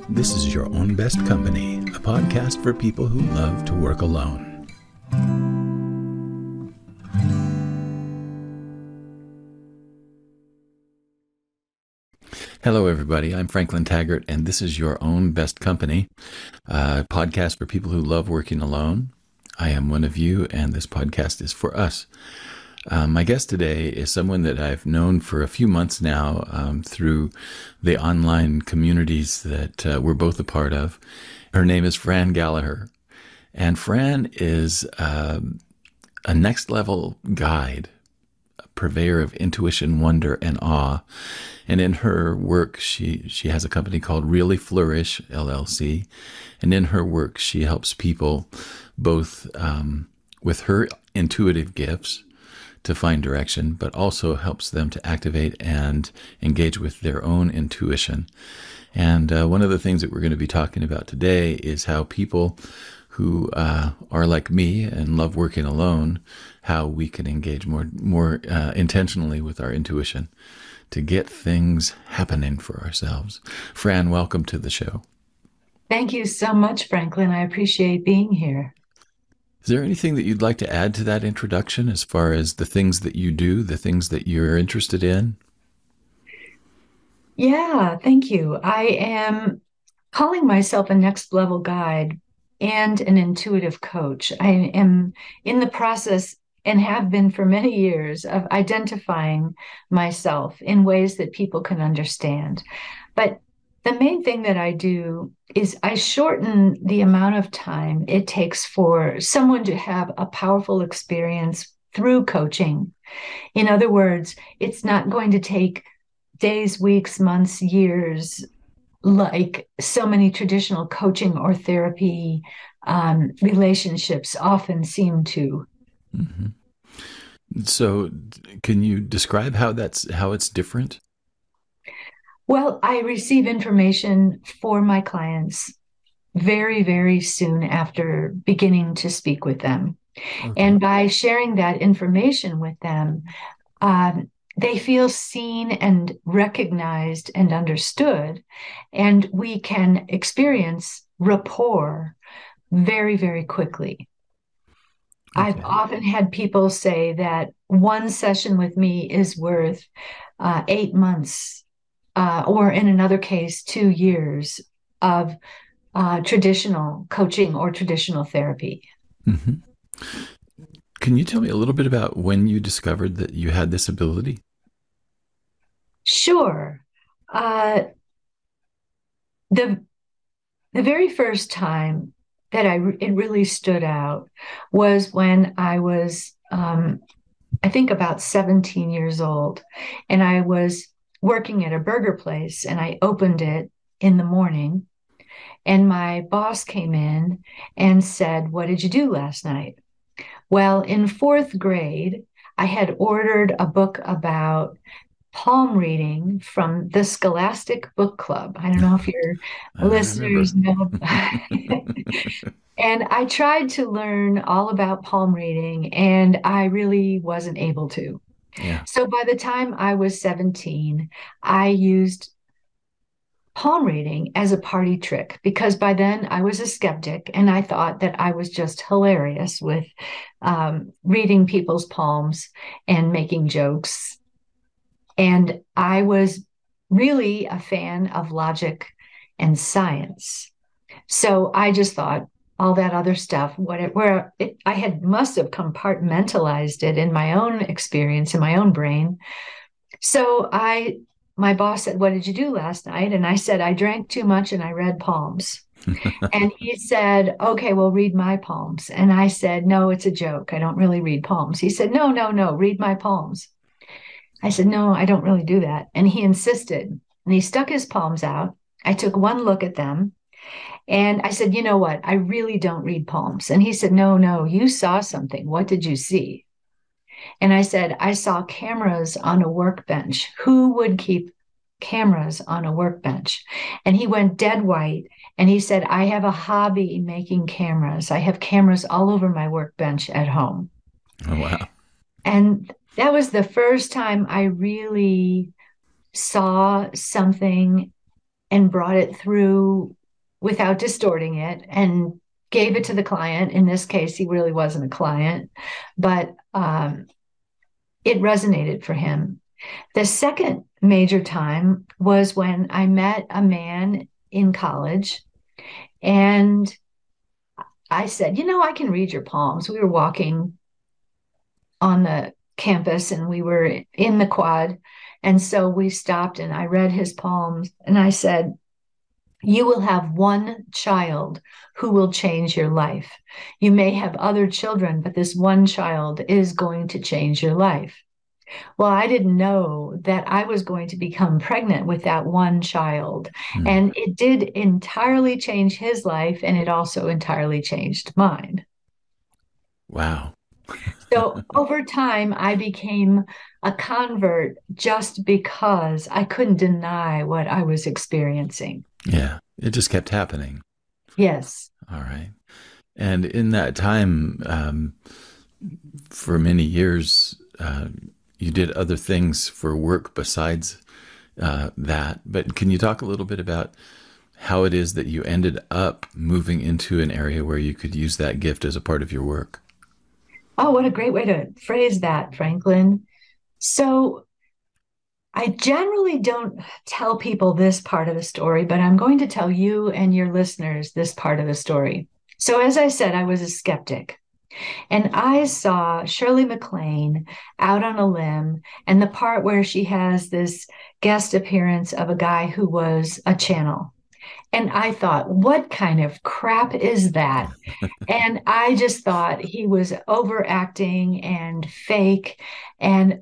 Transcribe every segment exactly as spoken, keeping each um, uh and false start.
This is Your Own Best Company, a podcast for people who love to work alone. Hello, everybody. I'm Franklin Taggart, and this is Your Own Best Company, a podcast for people who love working alone. I am one of you, and this podcast is for us. Um, my guest today is someone that I've known for a few months now um, through the online communities that uh, we're both a part of. Her name is Fran Gallagher, and Fran is uh, a next-level guide, a purveyor of intuition, wonder, and awe. And in her work, she, she has a company called Really Flourish, L L C. And in her work, she helps people both um, with her intuitive gifts to find direction, but also helps them to activate and engage with their own intuition. And uh, one of the things that we're going to be talking about today is how people who uh, are like me and love working alone, how we can engage more, more uh, intentionally with our intuition to get things happening for ourselves. Fran, welcome to the show. Thank you so much, Franklin. I appreciate being here. Is there anything that you'd like to add to that introduction as far as the things that you do, the things that you're interested in? Yeah, thank you. I am calling myself a next level guide and an intuitive coach. I am in the process and have been for many years of identifying myself in ways that people can understand. But the main thing that I do is I shorten the amount of time it takes for someone to have a powerful experience through coaching. In other words, it's not going to take days, weeks, months, years, like so many traditional coaching or therapy um, relationships often seem to. Mm-hmm. So can you describe how that's how it's different? Well, I receive information for my clients very, very soon after beginning to speak with them. Okay. And by sharing that information with them, um, they feel seen and recognized and understood, and we can experience rapport very, very quickly. Okay. I've often had people say that one session with me is worth uh, eight months Uh, or in another case, two years of uh, traditional coaching or traditional therapy. Mm-hmm. Can you tell me a little bit about when you discovered that you had this ability? Sure. Uh, the the very first time that I it really stood out was when I was, um, I think, about seventeen years old, and I was working at a burger place, and I opened it in the morning, and my boss came in and said, "What did you do last night?" Well, in fourth grade, I had ordered a book about palm reading from the Scholastic Book Club. I don't know if your I listeners remember. know. And I tried to learn all about palm reading, and I really wasn't able to. Yeah. So by the time I was seventeen, I used palm reading as a party trick, because by then I was a skeptic and I thought that I was just hilarious with um, reading people's palms and making jokes. And I was really a fan of logic and science. So I just thought all that other stuff, what it, where it, I had must have compartmentalized it in my own experience, in my own brain. So I, my boss said, "What did you do last night?" And I said, "I drank too much and I read palms." And he said, "Okay, well, read my palms." And I said, "No, it's a joke. I don't really read palms." He said, "No, no, no, read my palms." I said, "No, I don't really do that." And he insisted, and he stuck his palms out. I took one look at them and I said, "You know what? I really don't read palms." And he said, "No, no, you saw something. What did you see?" And I said, "I saw cameras on a workbench. Who would keep cameras on a workbench?" And he went dead white and he said, "I have a hobby making cameras. I have cameras all over my workbench at home." Oh, wow. And that was the first time I really saw something and brought it through without distorting it and gave it to the client. In this case, he really wasn't a client, but um, it resonated for him. The second major time was when I met a man in college, and I said, you know, I can read your palms. We were walking on the campus and we were in the quad. And so we stopped and I read his palms and I said, you will have one child who will change your life. You may have other children, but this one child is going to change your life. Well, I didn't know that I was going to become pregnant with that one child. Mm. And it did entirely change his life, and it also entirely changed mine. Wow. So over time, I became a convert just because I couldn't deny what I was experiencing. Yeah, it just kept happening. Yes. All right. And in that time, um, for many years, uh, you did other things for work besides uh, that. But can you talk a little bit about how it is that you ended up moving into an area where you could use that gift as a part of your work? Oh, what a great way to phrase that, Franklin. So I generally don't tell people this part of the story, but I'm going to tell you and your listeners this part of the story. So as I said, I was a skeptic. And I saw Shirley MacLaine out on a limb, and the part where she has this guest appearance of a guy who was a channel. And I thought, what kind of crap is that? And I just thought he was overacting and fake. And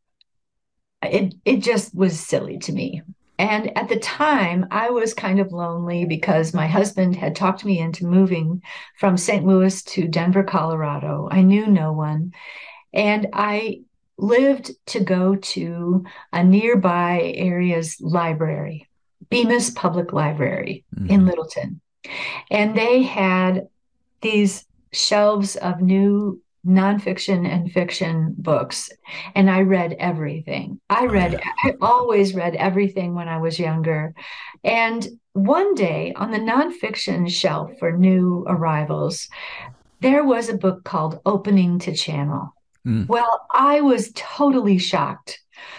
it, it just was silly to me. And at the time, I was kind of lonely because my husband had talked me into moving from Saint Louis to Denver, Colorado. I knew no one. And I lived to go to a nearby area's library, Bemis Public Library mm-hmm. in Littleton. And they had these shelves of new nonfiction and fiction books. And I read everything. I read, I always read everything when I was younger. And one day on the nonfiction shelf for new arrivals, there was a book called Opening to Channel. Mm. Well, I was totally shocked.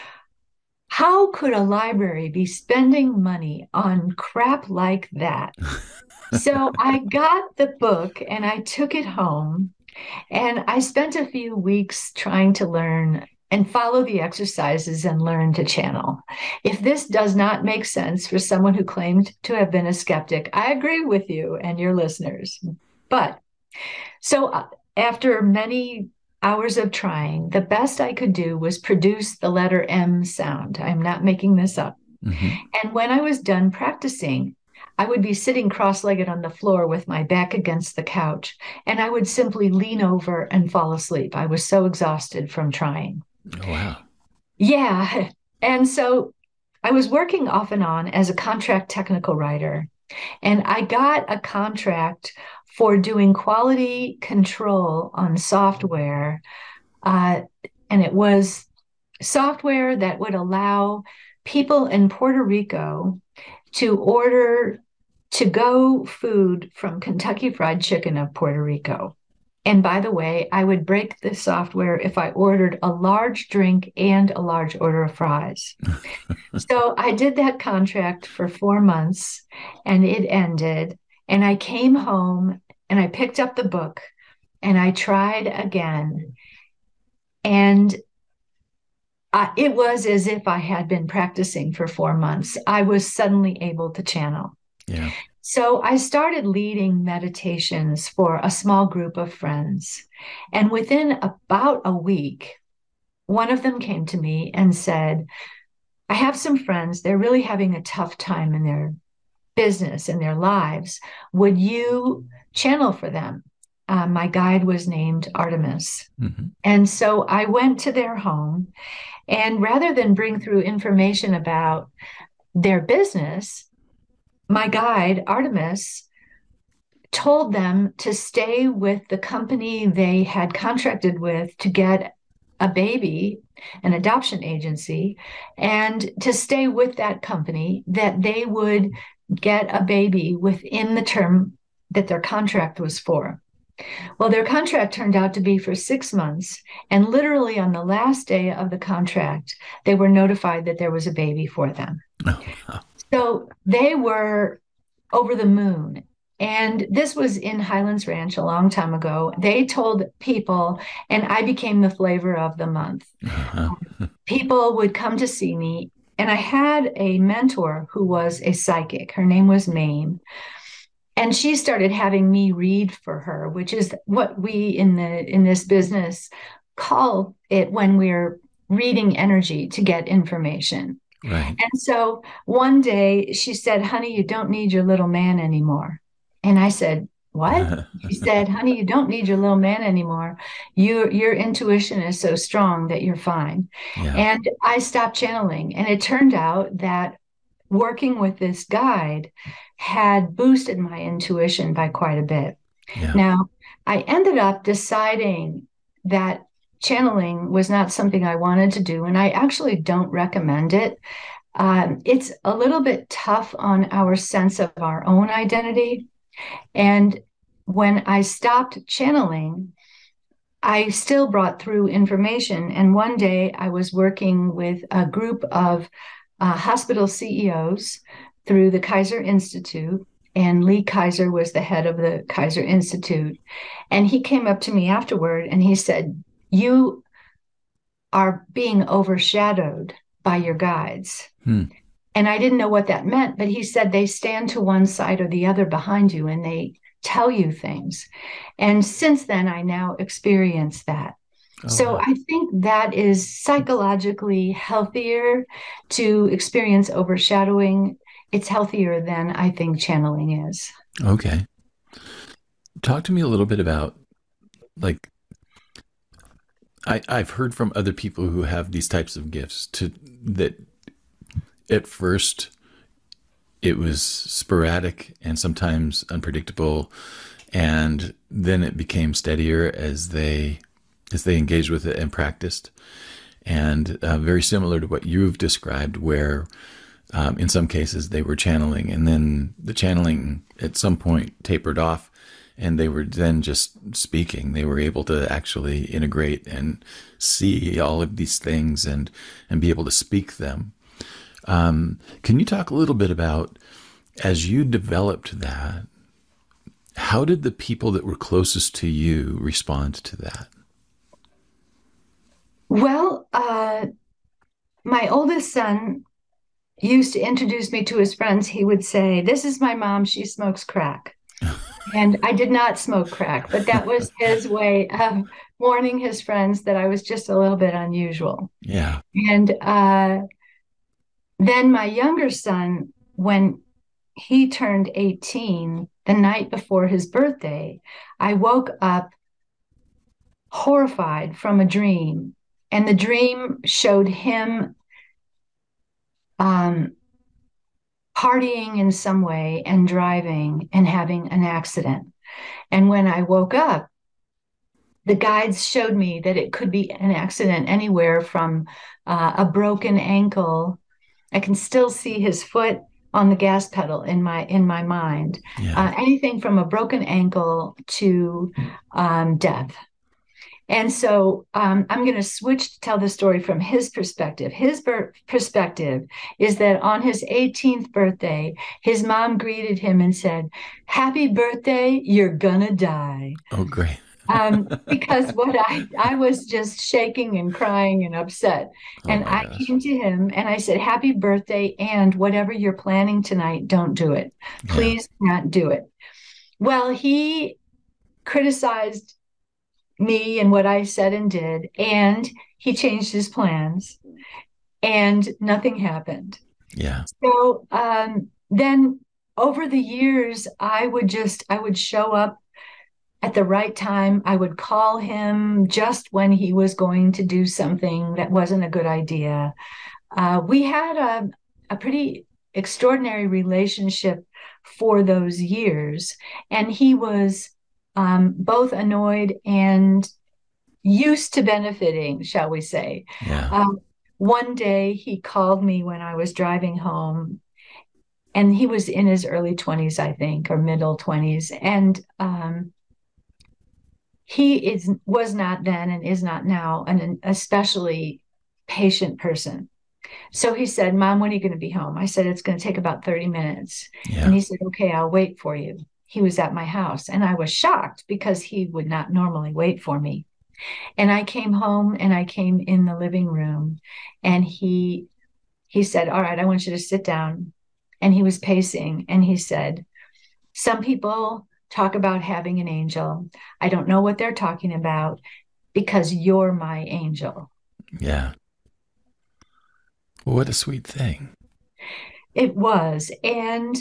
How could a library be spending money on crap like that? So I got the book and I took it home. And I spent a few weeks trying to learn and follow the exercises and learn to channel. If this does not make sense for someone who claimed to have been a skeptic, I agree with you and your listeners. But so after many hours of trying, the best I could do was produce the letter M sound. I'm not making this up. Mm-hmm. And when I was done practicing, I would be sitting cross-legged on the floor with my back against the couch, and I would simply lean over and fall asleep. I was so exhausted from trying. Oh, wow. Yeah. And so I was working off and on as a contract technical writer, and I got a contract for doing quality control on software, uh, and it was software that would allow people in Puerto Rico to order to-go food from Kentucky Fried Chicken of Puerto Rico. And by the way, I would break the software if I ordered a large drink and a large order of fries. So I did that contract for four months and it ended. And I came home and I picked up the book and I tried again. And I, it was as if I had been practicing for four months. I was suddenly able to channel. Yeah. So I started leading meditations for a small group of friends. And within about a week, one of them came to me and said, I have some friends, they're really having a tough time in their business, in their lives. Would you channel for them? Uh, my guide was named Artemis. Mm-hmm. And so I went to their home, and rather than bring through information about their business, my guide, Artemis, told them to stay with the company they had contracted with to get a baby, an adoption agency, and to stay with that company, that they would get a baby within the term that their contract was for. Well, their contract turned out to be for six months. And literally on the last day of the contract, they were notified that there was a baby for them. Oh, wow. So they were over the moon. And this was in Highlands Ranch a long time ago. They told people, and I became the flavor of the month. Uh-huh. People would come to see me. And I had a mentor who was a psychic. Her name was Mame. And she started having me read for her, which is what we in the in this business call it when we're reading energy to get information. Right. And so one day she said, "Honey, you don't need your little man anymore." And I said, "What?" She said, "Honey, you don't need your little man anymore. You, your intuition is so strong that you're fine." Yeah. And I stopped channeling. And it turned out that working with this guide had boosted my intuition by quite a bit. Yeah. Now, I ended up deciding that channeling was not something I wanted to do, and I actually don't recommend it. Um, it's a little bit tough on our sense of our own identity. And when I stopped channeling, I still brought through information. And one day I was working with a group of uh, hospital C E Os through the Kaiser Institute. And Lee Kaiser was the head of the Kaiser Institute. And he came up to me afterward and he said, "You are being overshadowed by your guides." Hmm. And I didn't know what that meant, but he said they stand to one side or the other behind you and they tell you things. And since then, I now experience that. Oh, So wow. I think that is psychologically healthier to experience overshadowing. It's healthier than I think channeling is. Okay. Talk to me a little bit about, like, I, I've heard from other people who have these types of gifts to that at first it was sporadic and sometimes unpredictable, and then it became steadier as they as they engaged with it and practiced. And uh, very similar to what you've described, where um, in some cases they were channeling, and then the channeling at some point tapered off, and they were then just speaking. They were able to actually integrate and see all of these things and and be able to speak them. Um, can you talk a little bit about, as you developed that, how did the people that were closest to you respond to that? Well, uh, my oldest son used to introduce me to his friends. He would say, "This is my mom. She smokes crack." And I did not smoke crack, but that was his way of warning his friends that I was just a little bit unusual. Yeah. And uh, then my younger son, when he turned eighteen, the night before his birthday, I woke up horrified from a dream. And the dream showed him um, partying in some way and driving and having an accident. And when I woke up, the guides showed me that it could be an accident anywhere from uh, a broken ankle. I can still see his foot on the gas pedal in my in my mind. Yeah. Uh, anything from a broken ankle to um, death. And so um, I'm going to switch to tell the story from his perspective. His ber- perspective is that on his eighteenth birthday, his mom greeted him and said, "Happy birthday, you're gonna die." Oh, great. um, because what I, I was just shaking and crying and upset. Oh, and my I gosh. came to him and I said, "Happy birthday, and whatever you're planning tonight, don't do it. Please not do it." Well, he criticized me and what I said and did, and he changed his plans, and nothing happened. Yeah. So um, then over the years, I would just, I would show up at the right time. I would call him just when he was going to do something that wasn't a good idea. Uh, we had a, a pretty extraordinary relationship for those years, and he was um, both annoyed and used to benefiting, shall we say. Yeah. Um, one day he called me when I was driving home, and he was in his early twenties, I think, or middle twenties. And um, he is was not then and is not now an especially patient person. So he said, Mom, when are you going to be home? I said, it's going to take about thirty minutes. And Yeah. he said, okay, I'll wait for you. He was at my house, and I was shocked because he would not normally wait for me. And I came home and I came in the living room, and he he said, all right, I want you to sit down. And he was pacing, and he said, some people talk about having an angel. I don't know what they're talking about because you're my angel. Yeah. Well, what a sweet thing. It was. And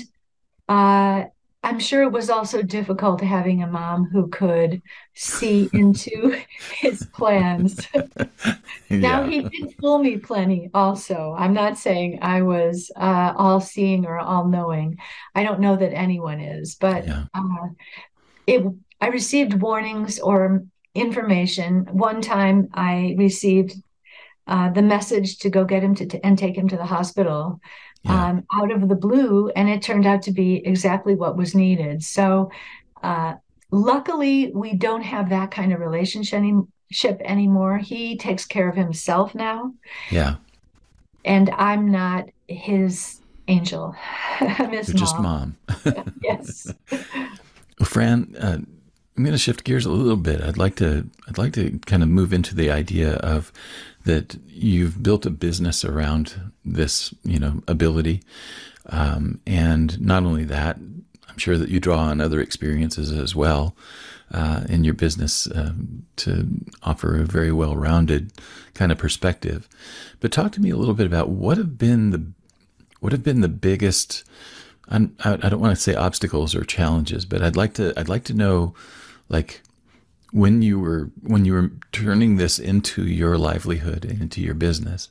uh, I'm sure it was also difficult having a mom who could see into his plans. Now, Yeah. he did fool me plenty also. I'm not saying I was uh, all seeing or all knowing. I don't know that anyone is, but Yeah. uh, it, I received warnings or information. One time I received uh, the message to go get him to, to and take him to the hospital Yeah. um, out of the blue, and it turned out to be exactly what was needed. So, uh, luckily, we don't have that kind of relationship any, anymore. He takes care of himself now, Yeah. and I'm not his angel. I'm his You're just mom. mom. Yes. Well, Fran, uh, I'm going to shift gears a little bit. I'd like to I'd like to kind of move into the idea of that you've built a business around this, you know, ability, um, and not only that, I'm sure that you draw on other experiences as well uh, in your business um, to offer a very well-rounded kind of perspective. But talk to me a little bit about what have been the what have been the biggest. I'm, I I don't want to say obstacles or challenges, but I'd like to I'd like to know, like, when you were when you were turning this into your livelihood and into your business,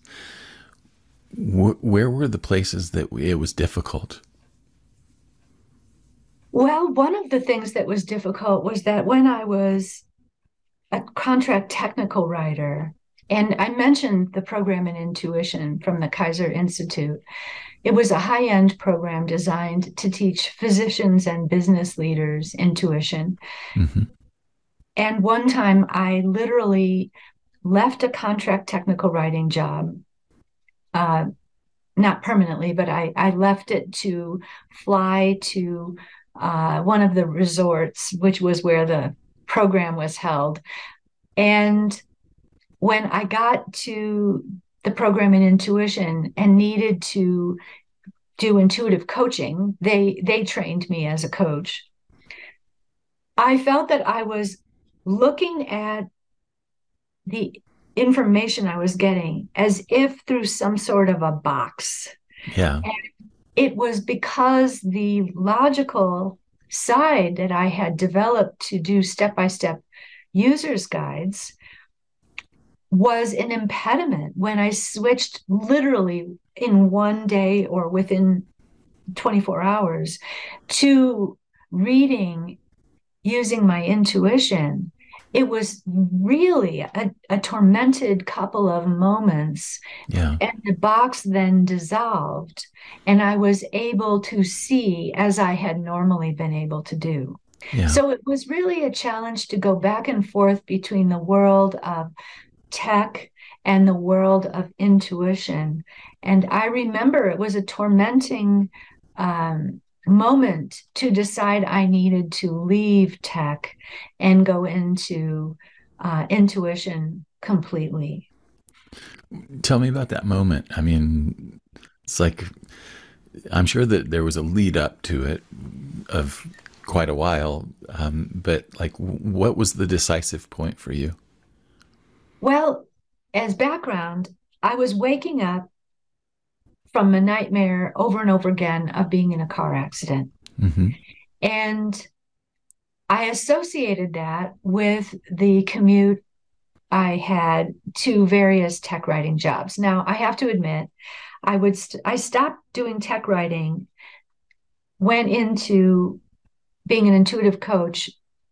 wh- where were the places that it was difficult? Well, one of the things that was difficult was that when I was a contract technical writer, and I mentioned the program in intuition from the Kaiser Institute. It was a high-end program designed to teach physicians and business leaders intuition. Mm-hmm. And one time I literally left a contract technical writing job, uh, not permanently, but I, I left it to fly to uh, one of the resorts, which was where the program was held. And when I got to the program in intuition and needed to do intuitive coaching, they they trained me as a coach. I felt that I was looking at the information I was getting as if through some sort of a box. Yeah. And it was because the logical side that I had developed to do step-by-step users guides was an impediment when I switched literally in one day or within twenty-four hours to reading using my intuition. It was really a, a tormented couple of moments. Yeah. And the box then dissolved, and I was able to see as I had normally been able to do. Yeah. So it was really a challenge to go back and forth between the world of tech and the world of intuition. And I remember it was a tormenting um, moment to decide I needed to leave tech and go into uh, intuition completely. Tell me about that moment. I mean, it's like, I'm sure that there was a lead up to it of quite a while, um, but like, what was the decisive point for you? Well, as background, I was waking up from a nightmare over and over again of being in a car accident. Mm-hmm. And I associated that with the commute I had to various tech writing jobs. Now, I have to admit, I would st- I stopped doing tech writing, went into being an intuitive coach,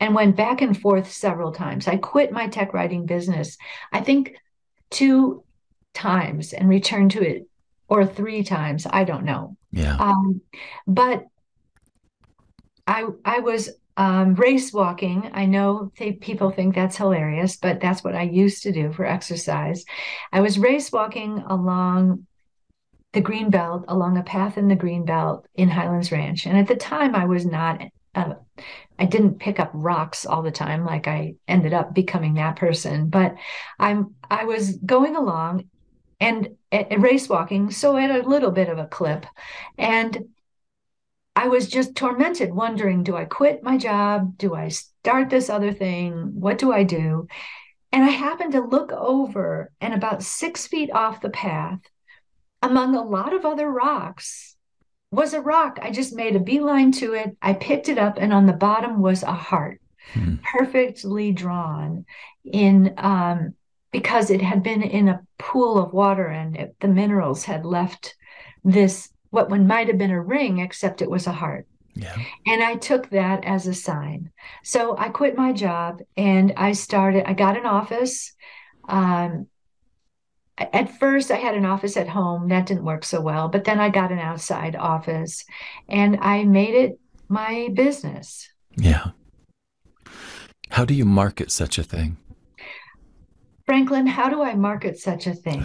and went back and forth several times. I quit my tech writing business, I think two times, and returned to it, or three times. I don't know. Yeah. Um, but I I was um, race walking. I know they, people think that's hilarious, but that's what I used to do for exercise. I was race walking along the green belt, along a path in the green belt in Highlands Ranch. And at the time, I was not, uh, I didn't pick up rocks all the time like I ended up becoming that person. But I'm, I was going along and uh, race walking, so at a little bit of a clip. And I was just tormented, wondering, do I quit my job? Do I start this other thing? What do I do? And I happened to look over, and about six feet off the path, among a lot of other rocks, was a rock. I just made a beeline to it. I picked it up, and on the bottom was a heart, Hmm. perfectly drawn in, um, because it had been in a pool of water, and it, the minerals had left this, what one might have been a ring, except it was a heart. Yeah. And I took that as a sign. So I quit my job and I started, I got an office. Um, at first, I had an office at home. That didn't work so well. But then I got an outside office and I made it my business. Yeah. How do you market such a thing? Franklin, how do I market such a thing?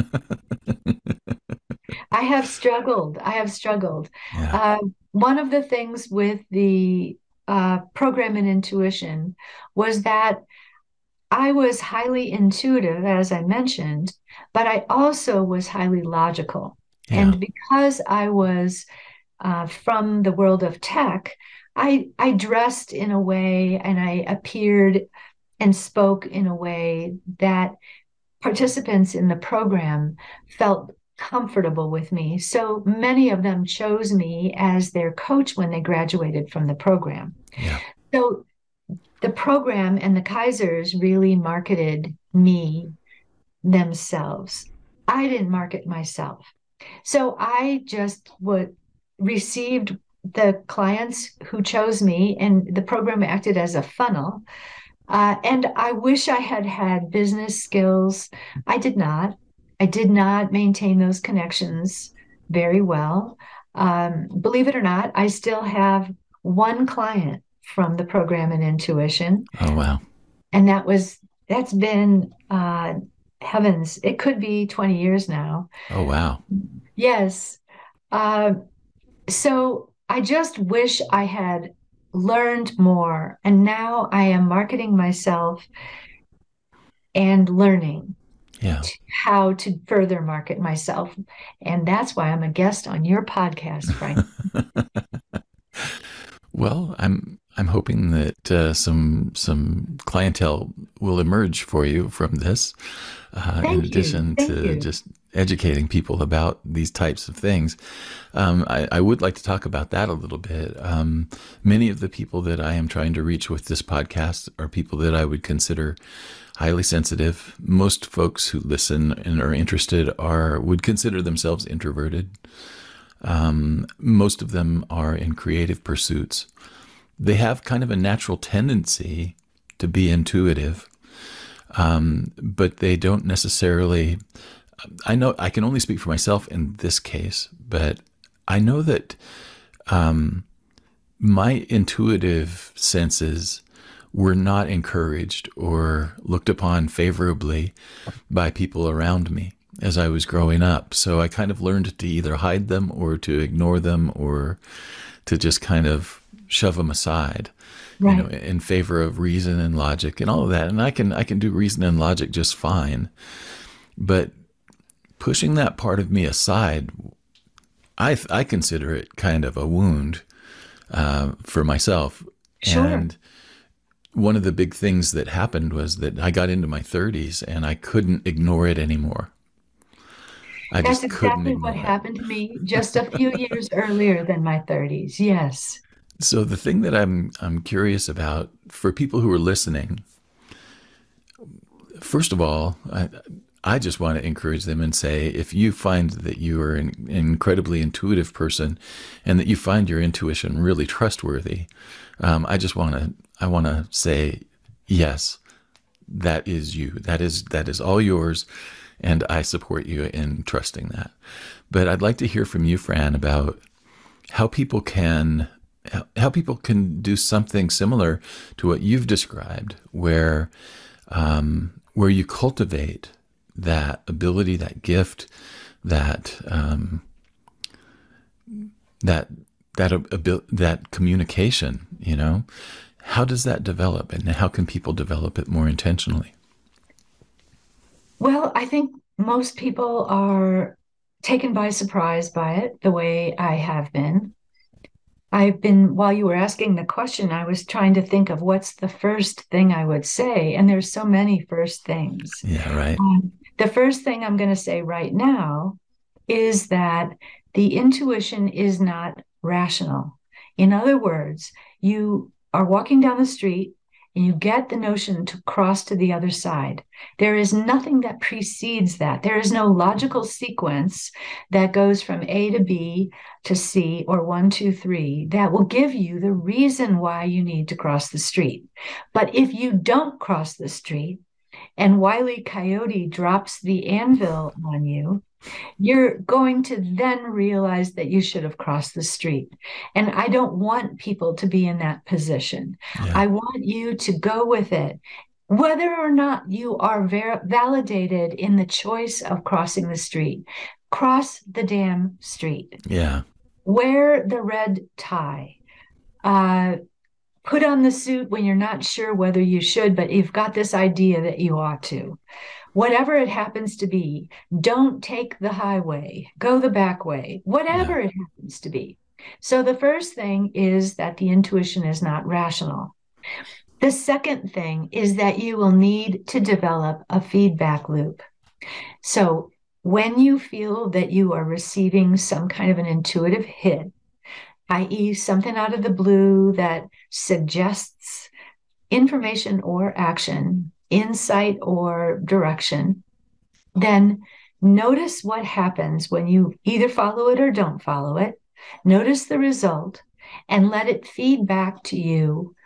I have struggled. I have struggled. Yeah. Uh, one of the things with the uh, program in intuition was that I was highly intuitive, as I mentioned, but I also was highly logical. Yeah. And because I was uh, from the world of tech, I, I dressed in a way and I appeared and spoke in a way that participants in the program felt comfortable with me. So many of them chose me as their coach when they graduated from the program. Yeah. So the program and the Kaisers really marketed me themselves. I didn't market myself. So I just would received the clients who chose me, and the program acted as a funnel. Uh, and I wish I had had business skills. I did not. I did not maintain those connections very well. Um, believe it or not, I still have one client from the program in intuition, Oh, wow. and that was that's been uh, heavens. It could be twenty years now. Oh, wow. Yes. Uh, so I just wish I had learned more. And now I am marketing myself and learning Yeah. how to further market myself. And that's why I'm a guest on your podcast, Frank. Well, I'm I'm hoping that uh, some some clientele will emerge for you from this, uh, in Thank you. addition Thank to you. just educating people about these types of things. Um, I, I would like to talk about that a little bit. Um, many of the people that I am trying to reach with this podcast are people that I would consider highly sensitive. Most folks who listen and are interested are would consider themselves introverted. Um, most of them are in creative pursuits. They have kind of a natural tendency to be intuitive, um, but they don't necessarily. I know I can only speak for myself in this case, but I know that um, my intuitive senses were not encouraged or looked upon favorably by people around me as I was growing up. So I kind of learned to either hide them or to ignore them or to just kind of shove them aside, Right. you know, in favor of reason and logic and all of that. And I can I can do reason and logic just fine, but pushing that part of me aside, I I consider it kind of a wound uh, for myself. Sure. And one of the big things that happened was that I got into my thirties and I couldn't ignore it anymore. I That's just couldn't exactly what ignore it. happened to me just a few years earlier than my thirties. Yes. So the thing that I'm I'm curious about for people who are listening, first of all, I, I just want to encourage them and say, if you find that you are an incredibly intuitive person and that you find your intuition really trustworthy, um, I just want to I want to say, yes, that is you. That is that is all yours, and I support you in trusting that. But I'd like to hear from you, Fran, about how people can how people can do something similar to what you've described, where um, where you cultivate that ability, that gift, that um, that that abil- that communication. You know, how does that develop, and how can people develop it more intentionally? Well, I think most people are taken by surprise by it, the way I have been. I've been, while you were asking the question, I was trying to think of what's the first thing I would say. And there's so many first things. Yeah, right. Um, the first thing I'm going to say right now is that the intuition is not rational. In other words, you are walking down the street and you get the notion to cross to the other side. There is nothing that precedes that. There is no logical sequence that goes from A to B to C or one, two, three that will give you the reason why you need to cross the street. But if you don't cross the street and Wile E. Coyote drops the anvil on you, you're going to then realize that you should have crossed the street. And I don't want people to be in that position. Yeah. I want you to go with it. Whether or not you are ver- validated in the choice of crossing the street, cross the damn street. Yeah. Wear the red tie. Uh, put on the suit when you're not sure whether you should, but you've got this idea that you ought to. Whatever it happens to be, don't take the highway, go the back way, whatever yeah. it happens to be. So the first thing is that the intuition is not rational. The second thing is that you will need to develop a feedback loop. So when you feel that you are receiving some kind of an intuitive hit, that is something out of the blue that suggests information or action, insight or direction, then notice what happens when you either follow it or don't follow it. Notice the result and let it feed back to you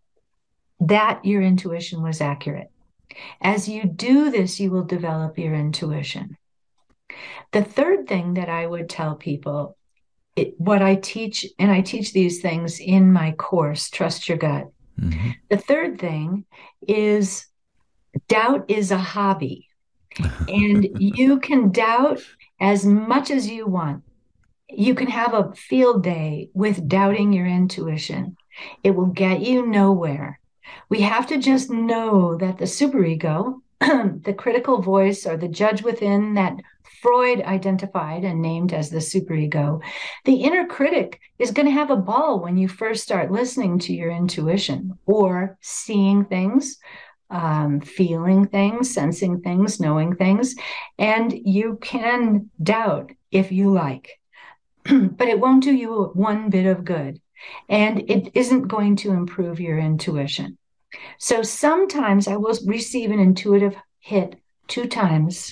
that your intuition was accurate. As you do this, you will develop your intuition. The third thing that I would tell people, it, what I teach, and I teach these things in my course, Trust Your Gut. Mm-hmm. The third thing is doubt is a hobby, and you can doubt as much as you want. You can have a field day with doubting your intuition. It will get you nowhere. We have to just know that the superego, the critical voice or the judge within that Freud identified and named as the superego, the inner critic is going to have a ball when you first start listening to your intuition or seeing things, um, feeling things, sensing things, knowing things, and you can doubt if you like, but it won't do you one bit of good, and it isn't going to improve your intuition. So sometimes I will receive an intuitive hit two times.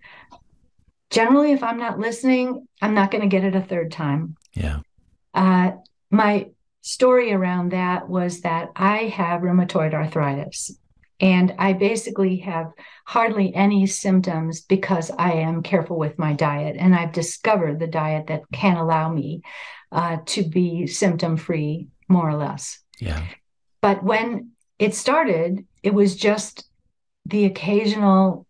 Generally, if I'm not listening, I'm not going to get it a third time. Yeah. Uh, my story around that was that I have rheumatoid arthritis, and I basically have hardly any symptoms because I am careful with my diet, and I've discovered the diet that can allow me uh, to be symptom-free, more or less. Yeah. But when it started, it was just the occasional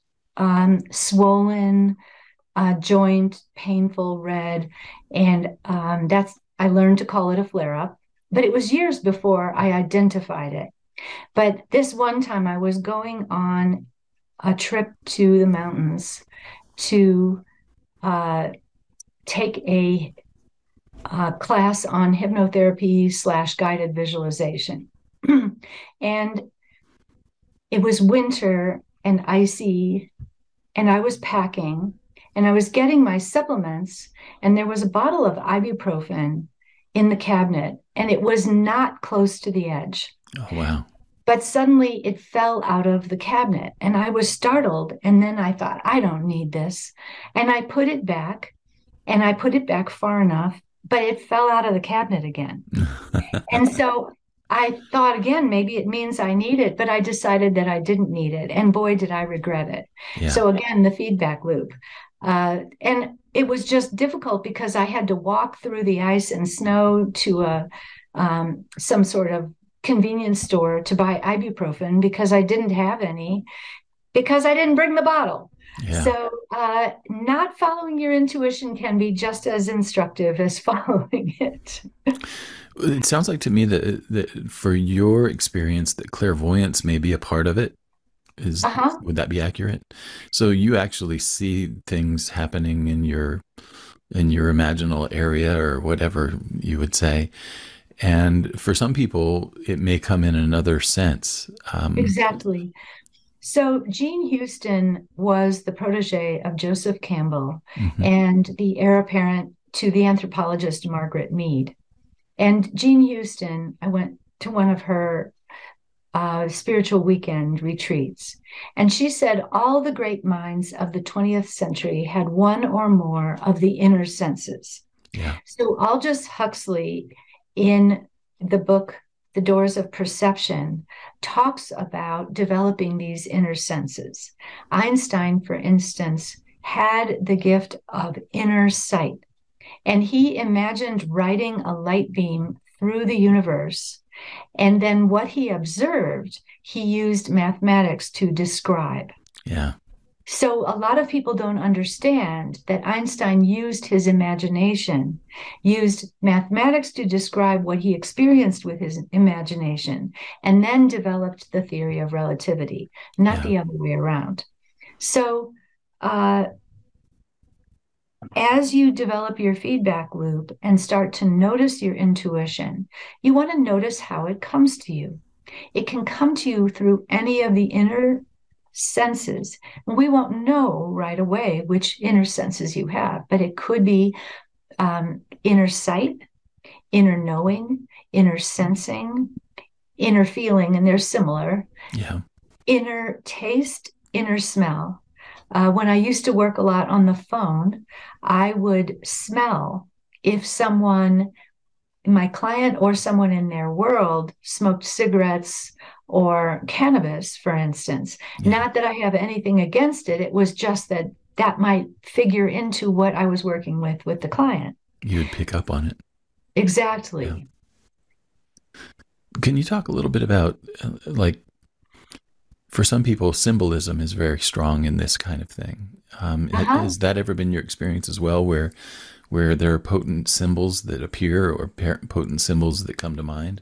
um, swollen uh, joint, painful red. And um, that's, I learned to call it a flare-up, but it was years before I identified it. But this one time I was going on a trip to the mountains to uh, take a, a class on hypnotherapy slash guided visualization. And it was winter and icy, and I was packing, and I was getting my supplements, and there was a bottle of ibuprofen in the cabinet, and it was not close to the edge. Oh, wow. But suddenly it fell out of the cabinet, and I was startled, and then I thought, I don't need this. And I put it back, and I put it back far enough, but it fell out of the cabinet again. And so I thought again, maybe it means I need it, but I decided that I didn't need it. And boy, did I regret it. Yeah. So again, the feedback loop. Uh, and it was just difficult because I had to walk through the ice and snow to a um, some sort of convenience store to buy ibuprofen because I didn't have any, because I didn't bring the bottle. Yeah. So, uh, not following your intuition can be just as instructive as following it. It sounds like to me that, that for your experience, that clairvoyance may be a part of it. Is Uh-huh. would that be accurate? So you actually see things happening in your in your imaginal area or whatever you would say. And for some people, it may come in another sense. Um, Exactly. So, Jean Houston was the protege of Joseph Campbell mhm. and the heir apparent to the anthropologist Margaret Mead. And Jean Houston, I went to one of her uh, spiritual weekend retreats, and she said all the great minds of the twentieth century had one or more of the inner senses. Yeah, So Aldous Huxley, in the book The Doors of Perception, talks about developing these inner senses. Einstein, for instance, had the gift of inner sight, and he imagined riding a light beam through the universe. And then what he observed, he used mathematics to describe. yeah, So a lot of people don't understand that Einstein used his imagination, used mathematics to describe what he experienced with his imagination, and then developed the theory of relativity, not yeah, the other way around. So uh, as you develop your feedback loop and start to notice your intuition, you want to notice how it comes to you. It can come to you through any of the inner senses. We won't know right away which inner senses you have, but it could be um, inner sight, inner knowing, inner sensing, inner feeling, and they're similar, yeah. inner taste, inner smell. Uh, when I used to work a lot on the phone, I would smell if someone, my client or someone in their world, smoked cigarettes or cannabis, for instance. Yeah. Not that I have anything against it, it was just that that might figure into what I was working with with the client. You would pick up on it. Yeah. Exactly. Can you talk a little bit about, uh, like, for some people, symbolism is very strong in this kind of thing. Um, Uh-huh. has that ever been your experience as well, where where there are potent symbols that appear or potent symbols that come to mind?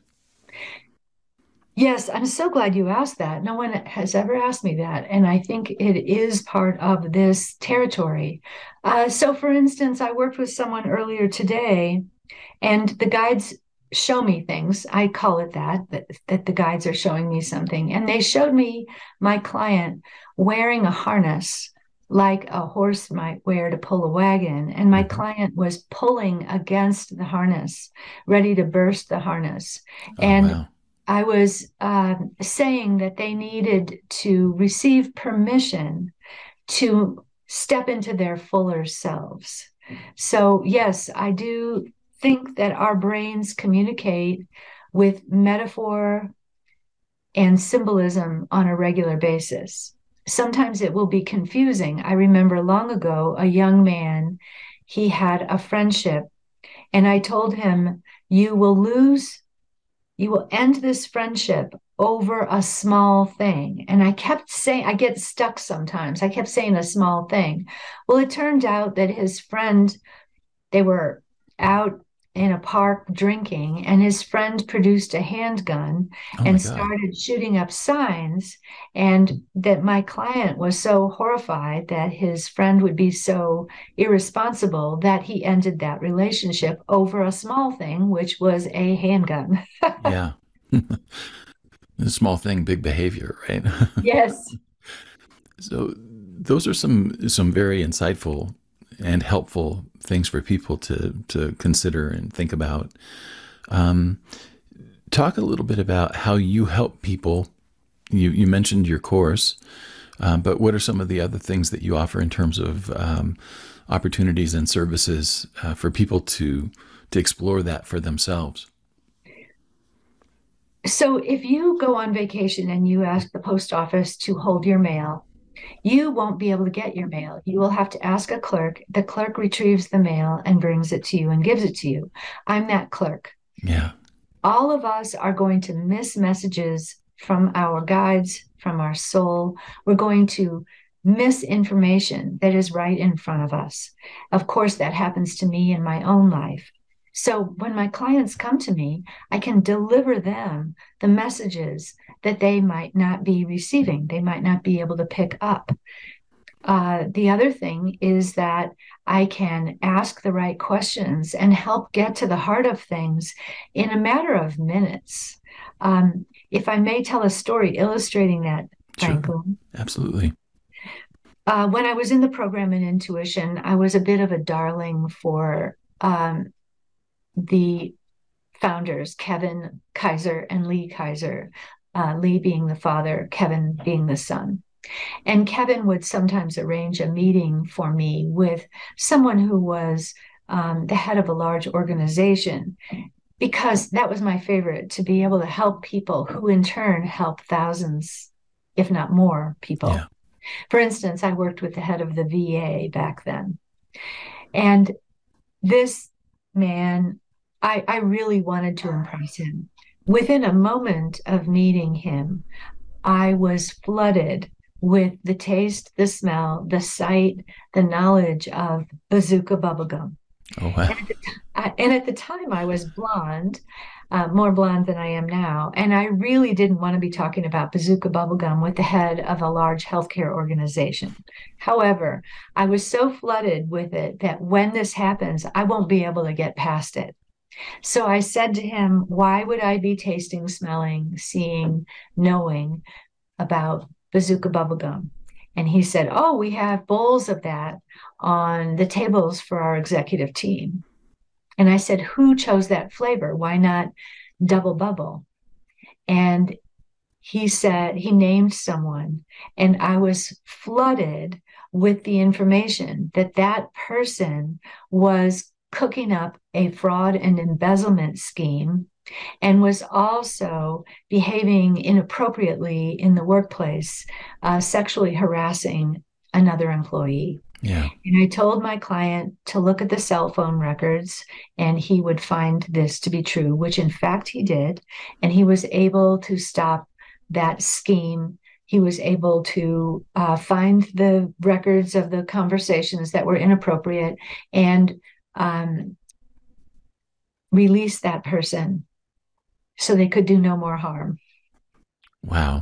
Yes, I'm so glad you asked that. No one has ever asked me that. And I think it is part of this territory. Uh, so, for instance, I worked with someone earlier today, and the guides show me things. I call it that, that, that the guides are showing me something. And they showed me my client wearing a harness like a horse might wear to pull a wagon. And my Hmm. client was pulling against the harness, ready to burst the harness. Oh, And wow. I was uh, saying that they needed to receive permission to step into their fuller selves. So, yes, I do think that our brains communicate with metaphor and symbolism on a regular basis. Sometimes it will be confusing. I remember long ago a young man, he had a friendship, and I told him, You will lose you will end this friendship over a small thing. And I kept saying, I get stuck sometimes. I kept saying a small thing. Well, it turned out that his friend, they were out in a park drinking, and his friend produced a handgun Oh my and God. started shooting up signs. And that my client was so horrified that his friend would be so irresponsible that he ended that relationship over a small thing, which was a handgun. Yeah. A small thing, big behavior, right? Yes. So those are some some very insightful and helpful things for people to to consider and think about. Um, Talk a little bit about how you help people. You you mentioned your course, um, but what are some of the other things that you offer in terms of um, opportunities and services uh, for people to to explore that for themselves? So if you go on vacation and you ask the post office to hold your mail, you won't be able to get your mail. You will have to ask a clerk. The clerk retrieves the mail and brings it to you and gives it to you. I'm that clerk. Yeah. All of us are going to miss messages from our guides, from our soul. We're going to miss information that is right in front of us. Of course, that happens to me in my own life. So when my clients come to me, I can deliver them the messages that they might not be receiving, they might not be able to pick up. Uh, the other thing is that I can ask the right questions and help get to the heart of things in a matter of minutes. Um, if I may tell a story illustrating that, Sure. Franklin. Absolutely. Uh, when I was in the program in intuition, I was a bit of a darling for um, the founders, Kevin Kaiser and Lee Kaiser, uh, Lee being the father, Kevin being the son. And Kevin would sometimes arrange a meeting for me with someone who was um, the head of a large organization, because that was my favorite, to be able to help people who in turn help thousands, if not more, people. Yeah. For instance, I worked with the head of the V A back then. And this man, I, I really wanted to impress him. Within a moment of meeting him, I was flooded with the taste, the smell, the sight, the knowledge of Bazooka bubblegum. Oh, wow. And at the, t- and at the time, I was blonde, uh, more blonde than I am now. And I really didn't want to be talking about Bazooka bubblegum with the head of a large healthcare organization. However, I was so flooded with it that when this happens, I won't be able to get past it. So I said to him, why would I be tasting, smelling, seeing, knowing about Bazooka bubblegum? And he said, oh, we have bowls of that on the tables for our executive team. And I said, who chose that flavor? Why not double bubble? And he said, he named someone, and I was flooded with the information that that person was cooking up a fraud and embezzlement scheme and was also behaving inappropriately in the workplace, uh, sexually harassing another employee. Yeah. And I told my client to look at the cell phone records, and he would find this to be true, which in fact he did. And he was able to stop that scheme. He was able to uh, find the records of the conversations that were inappropriate and um, release that person so they could do no more harm. Wow.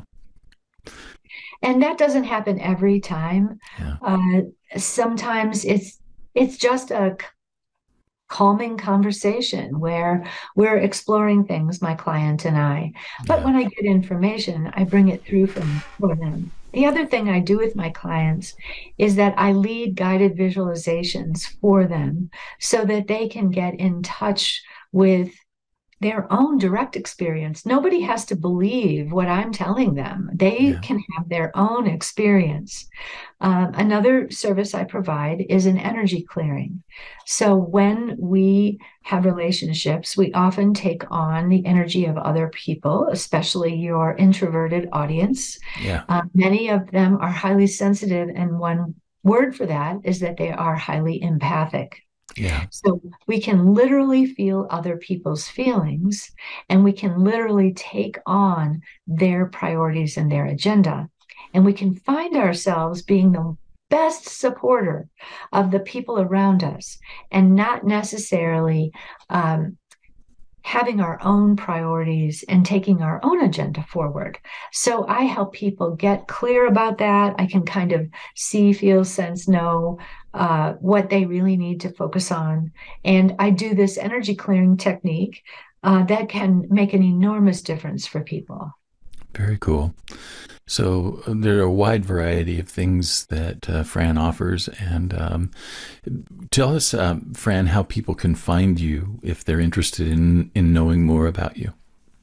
And that doesn't happen every time. Yeah. Uh, sometimes it's it's just a calming conversation where we're exploring things, my client and I. But Yeah. when I get information, I bring it through from for them. The other thing I do with my clients is that I lead guided visualizations for them so that they can get in touch with their own direct experience. Nobody has to believe what I'm telling them. They Yeah. can have their own experience. Um, another service I provide is an energy clearing. So when we have relationships, we often take on the energy of other people, especially your introverted audience. Yeah. Uh, many of them are highly sensitive, and one word for that is that they are highly empathic. Yeah. So we can literally feel other people's feelings, and we can literally take on their priorities and their agenda. And we can find ourselves being the best supporter of the people around us and not necessarily um, having our own priorities and taking our own agenda forward. So I help people get clear about that. I can kind of see, feel, sense, know uh, what they really need to focus on. And I do this energy clearing technique uh, that can make an enormous difference for people. Very cool. So uh, there are a wide variety of things that uh, Fran offers. And um, tell us, um, Fran, how people can find you if they're interested in, in knowing more about you.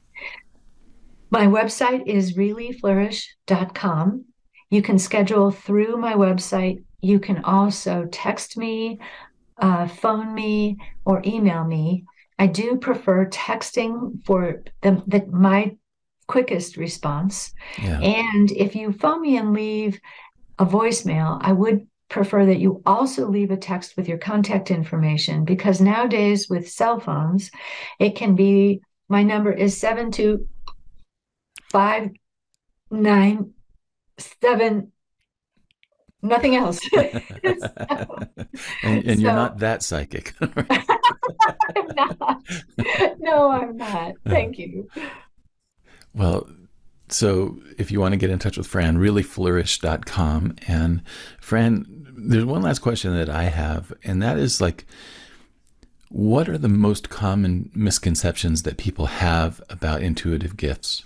My website is really flourish dot com. You can schedule through my website. You can also text me, uh, phone me, or email me. I do prefer texting for the, the my quickest response. Yeah. And if you phone me and leave a voicemail, I would prefer that you also leave a text with your contact information, because nowadays with cell phones, it can be, my number is seven two five nine seven, nothing else. so, and, and you're so not that psychic. I'm not. No, I'm not. Thank you. Well, so if you want to get in touch with Fran, really flourish dot com. And Fran, there's one last question that I have, and that is like, what are the most common misconceptions that people have about intuitive gifts?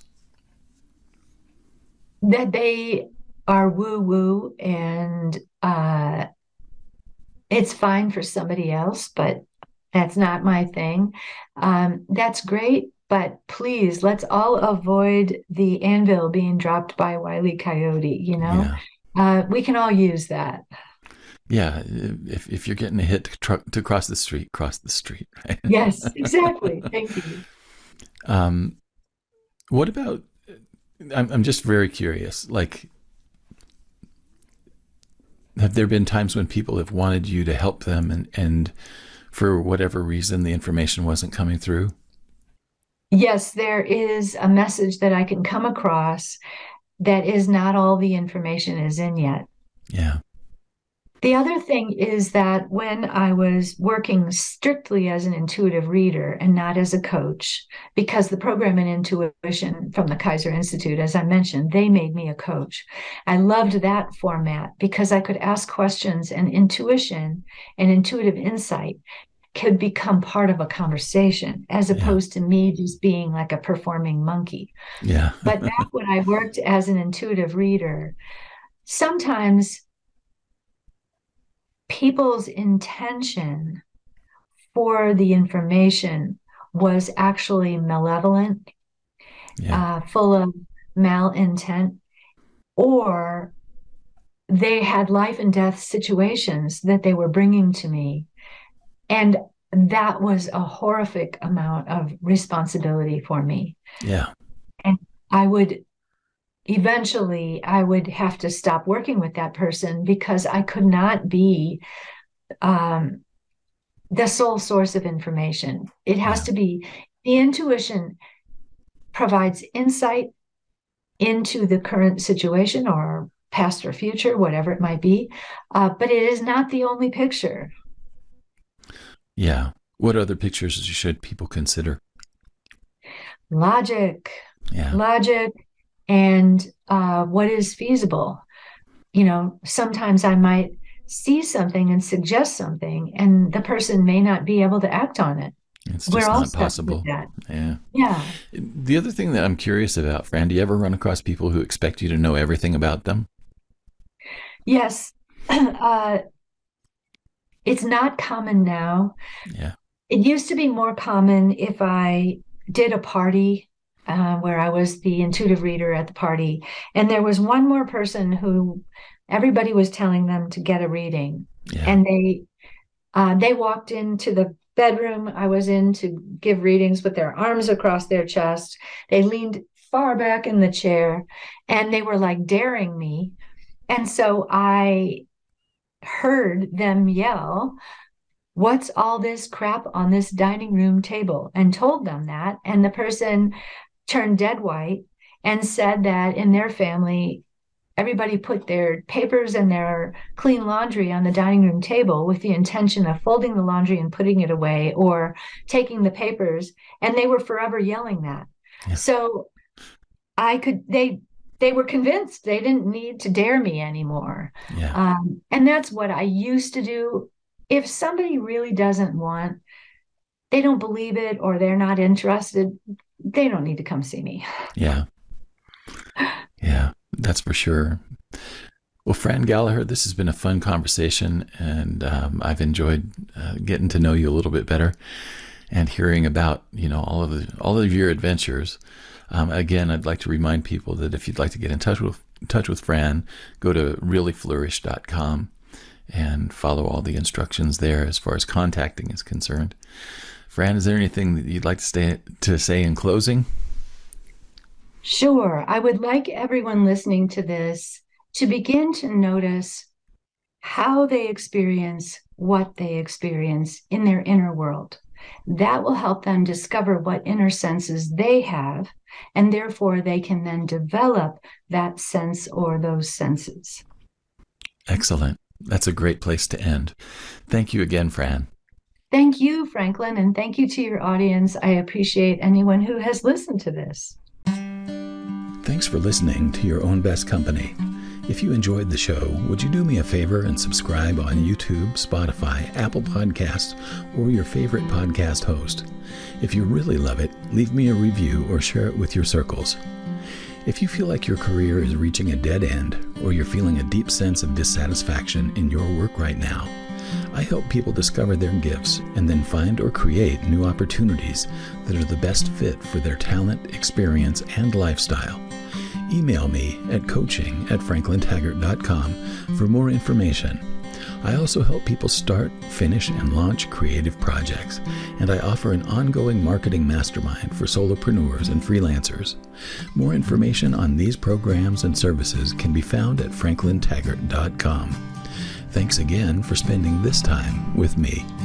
That they are woo-woo and uh, it's fine for somebody else, but that's not my thing. Um, that's great, but please, let's all avoid the anvil being dropped by Wile E. Coyote, you know? Yeah. Uh, we can all use that. Yeah. If, if you're getting a hit to, tr- to cross the street, cross the street. Right? Yes, exactly. Thank you. Um, what about, I'm, I'm just very curious, like, have there been times when people have wanted you to help them and, and for whatever reason, the information wasn't coming through? Yes, there is a message that I can come across that is not all the information is in yet. Yeah. The other thing is that when I was working strictly as an intuitive reader and not as a coach, because the program in intuition from the Kaiser Institute, as I mentioned, they made me a coach. I loved that format because I could ask questions, and intuition and intuitive insight could become part of a conversation as opposed yeah. to me just being like a performing monkey. Yeah. But back when I worked as an intuitive reader, sometimes people's intention for the information was actually malevolent, yeah. uh, full of malintent, or they had life and death situations that they were bringing to me. And that was a horrific amount of responsibility for me. Yeah. And I would eventually, I would have to stop working with that person because I could not be um, the sole source of information. It has yeah. to be, the intuition provides insight into the current situation or past or future, whatever it might be. Uh, but it is not the only picture. Yeah. What other pictures should people consider? Logic. Yeah. Logic and uh, what is feasible. You know, sometimes I might see something and suggest something, and the person may not be able to act on it. It's just We're not possible. That. Yeah. Yeah. The other thing that I'm curious about, Fran, do you ever run across people who expect you to know everything about them? Yes. Uh, it's not common now. Yeah. It used to be more common if I did a party uh, where I was the intuitive reader at the party, and there was one more person who everybody was telling them to get a reading, yeah. and they uh, they walked into the bedroom I was in to give readings with their arms across their chest. They leaned far back in the chair, and they were like daring me, and so I heard them yell, "What's all this crap on this dining room table?" and told them that. And the person turned dead white and said that in their family, everybody put their papers and their clean laundry on the dining room table with the intention of folding the laundry and putting it away or taking the papers. And they were forever yelling that. Yeah. So I could, they, they were convinced they didn't need to dare me anymore. Yeah. Um, and that's what I used to do. If somebody really doesn't want, they don't believe it, or they're not interested, they don't need to come see me. Yeah. Yeah, that's for sure. Well, Fran Gallagher, this has been a fun conversation, and um, I've enjoyed uh, getting to know you a little bit better and hearing about, you know, all of the, all of your adventures. Um, again, I'd like to remind people that if you'd like to get in touch with in touch with Fran, go to really flourish dot com and follow all the instructions there as far as contacting is concerned. Fran, is there anything that you'd like to stay to say in closing? Sure. I would like everyone listening to this to begin to notice how they experience what they experience in their inner world. That will help them discover what inner senses they have, and therefore they can then develop that sense or those senses. Excellent. That's a great place to end. Thank you again, Fran. Thank you, Franklin, and thank you to your audience. I appreciate anyone who has listened to this. Thanks for listening to Your Own Best Company. If you enjoyed the show, would you do me a favor and subscribe on YouTube, Spotify, Apple Podcasts, or your favorite podcast host? If you really love it, leave me a review or share it with your circles. If you feel like your career is reaching a dead end, or you're feeling a deep sense of dissatisfaction in your work right now, I help people discover their gifts and then find or create new opportunities that are the best fit for their talent, experience, and lifestyle. Email me at coaching at franklin taggart dot com for more information. I also help people start, finish, and launch creative projects, and I offer an ongoing marketing mastermind for solopreneurs and freelancers. More information on these programs and services can be found at franklin taggart dot com. Thanks again for spending this time with me.